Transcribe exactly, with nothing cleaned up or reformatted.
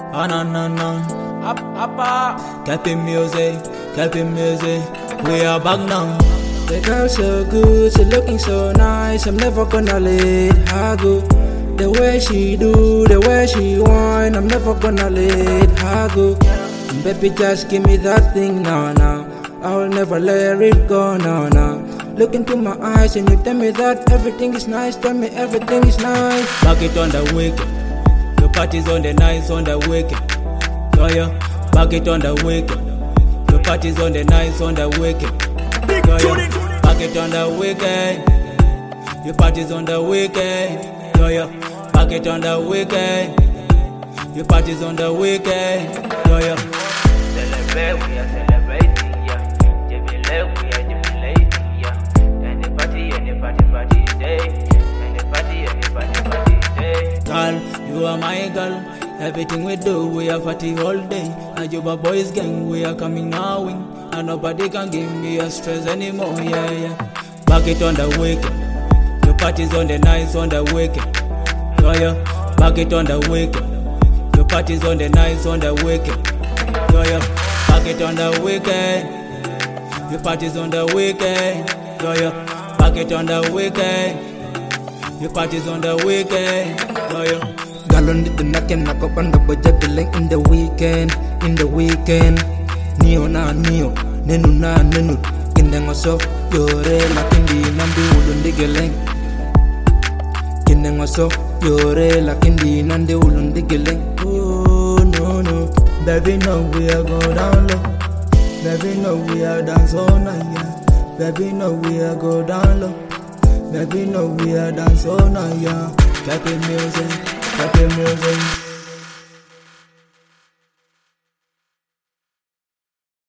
Ah, no, no, no. Up, up, up. Capping music, capping music. We are back now. The girl so good, she looking so nice. I'm never gonna let her go. The way she do, the way she whine, I'm never gonna let her go. Baby, just give me that thing now, now. I'll never let it go, now, now. Look into my eyes and you tell me that everything is nice. Tell me everything is nice. Back it on the weekend. Your party's on the nights on the weekend. Oh yeah, back it on the weekend. Your party's on the nights on the weekend. Oh yeah, back it on the weekend. Your party's on the weekend. Oh yeah, back it on the weekend. Your party's on the weekend. Oh yeah. Celebrate, we are celebrating, yeah. Jubilate, we are jubilating, yeah. And the party, and the party, party day. And the party, and the party, party day. Girl, you are my girl. Everything we do, we are party all day. Ajuba boys gang, we are coming our wing. And nobody can give me a stress anymore, yeah, yeah. Back it on the weekend. Your party's on the nights on the weekend. Oh yeah, back it on the weekend. Your party's on the nights on the weekend. Oh yeah, back it on the weekend. Your party's on the weekend. Oh yeah, back it on the weekend. Your party's on the weekend. Oh yeah. Galon dito na kinakapanda ba juggling in the weekend, in the weekend. Nio na nio, nenu na nenu. Kindengo so, yore la kindi nandi ulundi geleng. Kindengo so, yore la kindi nandi ulundi geleng. Oh no no, baby no we are go down low. Baby no we are dance all night, yeah. Baby no we are go down low. Baby no we are dance all night, yeah. Capping music. Happy music.